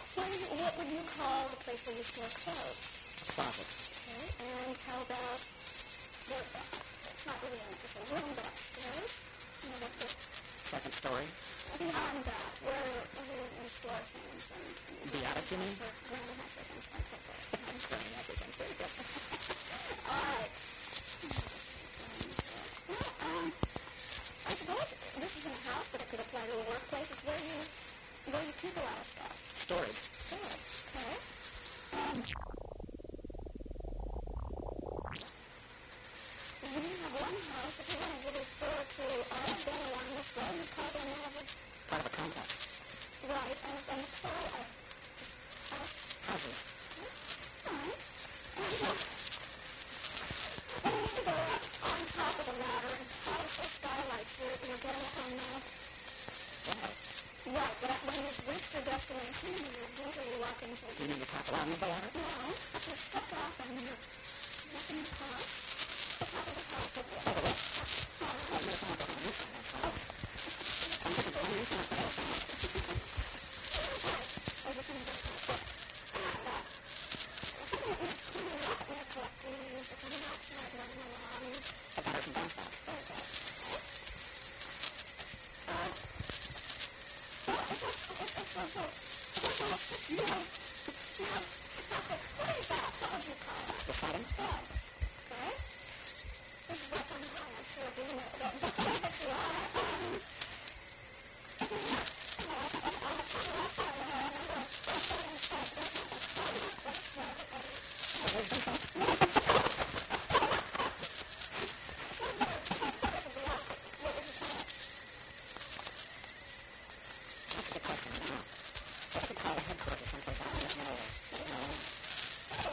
What would you call the place where you store clothes? A closet. Okay. And how about it's not really an official room, but upstairs? What's it? Second story. Beyond that, where you store things and The attic, you mean? Granny has her things like that. Granny has her things. Very good. All right. Well, I suppose this is in a house, but it could apply to a workplace. It's where you keep a lot of stuff. Storage. Storage. Okay. We have one house, if you want to really refer to all day along this road, you call them Part of a complex. right, and it's called a house. Houses. All right. And you need to go up on top of the ladder and powerful skylights. You're getting from Wow. right, but when you've reached your destination, you usually walk into You mean the top along the ladder? no, you step off and you're walking across the top of the house again. The bottom? Okay? This is up on high, I'm sure you know. That's a good question. I don't know. What if it's called a headquarters someplace out in the middle of